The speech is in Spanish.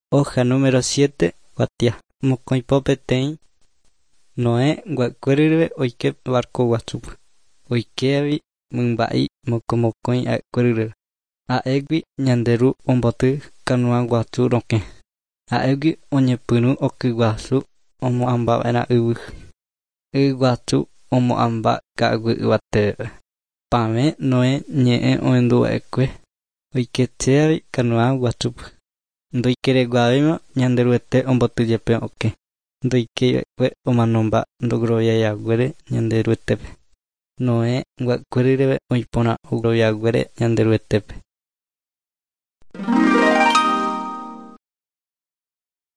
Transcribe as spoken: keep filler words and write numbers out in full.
Hoja número siete, Guatia. Mokõipo peteĩ. Noé gua'ykuérýre oike barco guačúpe. Oikevi mymbá'i mokomokõi a'ykuérýre. Ha'égui ñande ru omboty kanuã guasu rokẽ. Ha'égui oñepyrũ oky guasu omoamba'eva'erã yvy. Y guasu omo'ãmba ka'aguy yvatépe. Pave Noé ñe'ẽ oenduva'ekue oikechéavi kanuã guačúpe. Ndoikereguavéima ñanderuete ombotyjepe okẽ. Ndoikeiva'ekue omanomba ndogueroviayaguére ñanderuetépe. Noé gua'ykuérýre oĩporã ogueroviaguére ñanderuetépe.